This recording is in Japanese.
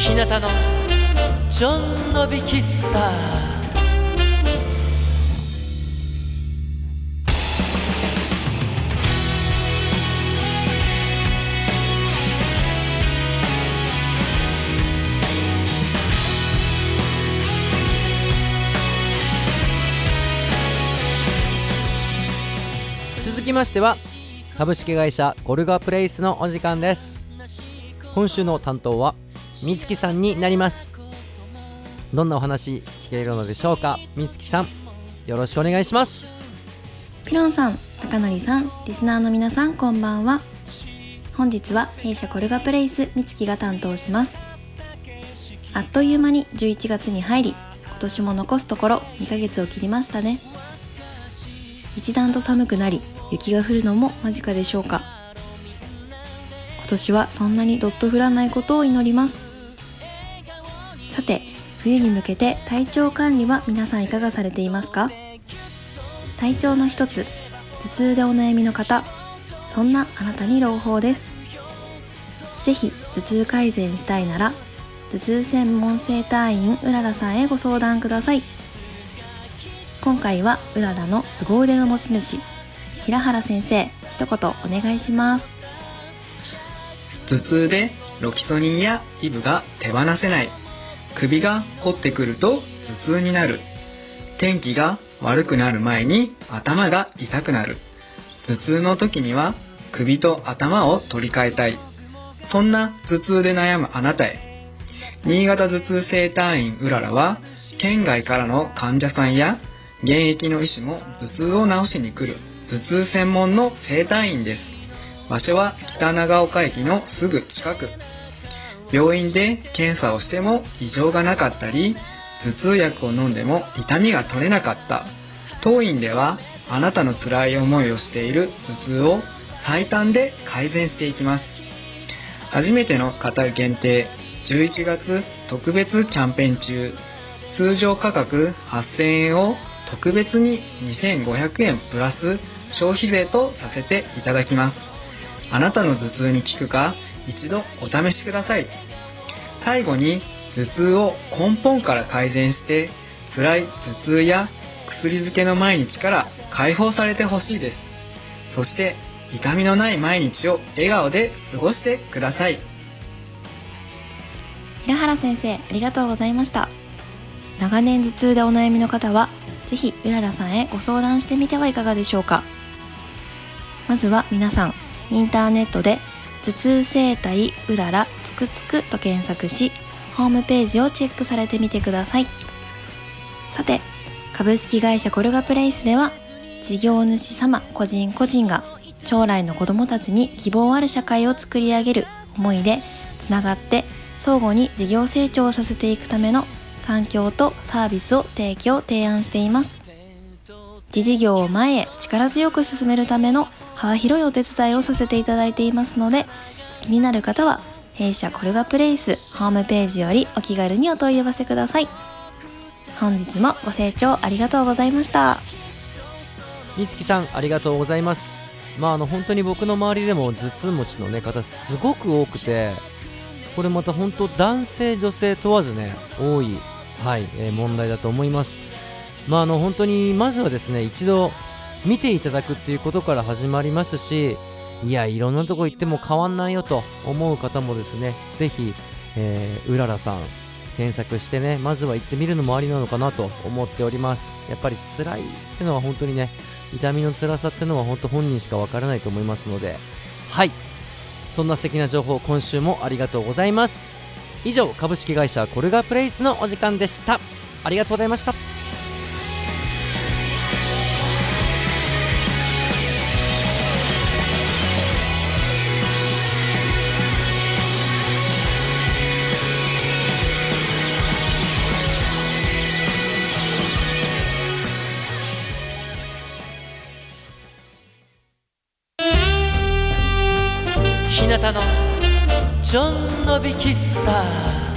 日向のちょんのび喫茶。続きましては株式会社コルガプレイスのお時間です。今週の担当はみつきさんになります。どんなお話聞けるのでしょうか。みつきさん、よろしくお願いします。 ピロンさん、高則さん、リスナーの皆さん、こんばんは。本日は弊社コルガプレイスみつきが担当します。あっという間に11月に入り、今年も残すところ2ヶ月を切りましたね。一段と寒くなり、雪が降るのも間近でしょうか。今年はそんなにどっと降らないことを祈ります。さて、冬に向けて体調管理は皆さんいかがされていますか？体調の一つ、頭痛でお悩みの方、そんなあなたに朗報です。ぜひ頭痛改善したいなら、頭痛専門整体院うららさんへご相談ください。今回はうららの凄腕の持ち主、平原先生、一言お願いします。 頭痛でロキソニンやイブが手放せない。首が凝ってくると頭痛になる。天気が悪くなる前に頭が痛くなる。頭痛の時には首と頭を取り替えたい。そんな頭痛で悩むあなたへ。新潟頭痛整体院うららは、県外からの患者さんや現役の医師も頭痛を治しに来る頭痛専門の整体院です。場所は北長岡駅のすぐ近く。病院で検査をしても異常がなかったり、頭痛薬を飲んでも痛みが取れなかった。当院ではあなたの辛い思いをしている頭痛を最短で改善していきます。初めての方限定11月特別キャンペーン中。通常価格8000円を特別に2500円プラス消費税とさせていただきます。あなたの頭痛に効くか一度お試しください。最後に頭痛を根本から改善して辛い頭痛や薬漬けの毎日から解放されてほしいです。そして痛みのない毎日を笑顔で過ごしてください。 平原先生、ありがとうございました。長年頭痛でお悩みの方はぜひうららさんへご相談してみてはいかがでしょうか。まずは皆さん、インターネットで頭痛整体うららつくつくと検索し、ホームページをチェックされてみてください。さて、株式会社コルガプレイスでは、事業主様個人個人が将来の子どもたちに希望ある社会を作り上げる思いでつながって相互に事業成長させていくための環境とサービスを提案しています。自事業を前へ力強く進めるための幅広いお手伝いをさせていただいていますので、気になる方は弊社コルガプレイスホームページよりお気軽にお問い合わせください。本日もご清聴ありがとうございました。 みつきさん、ありがとうございます。本当に僕の周りでも頭痛持ちの、方すごく多くて、これまた本当男性女性問わず多い、問題だと思います。本当にまずはですね、一度見ていただくっていうことから始まりますし、いろんなとこ行っても変わんないよと思う方もですね、ぜひ、うららさん検索してね、まずは行ってみるのもありなのかなと思っております。やっぱり辛いってのは本当に痛みの辛さってのは本当本人しかわからないと思いますので、そんな素敵な情報、今週もありがとうございます。以上、株式会社コルガプレイスのお時間でした。ありがとうございました。日向のちょんのび喫茶。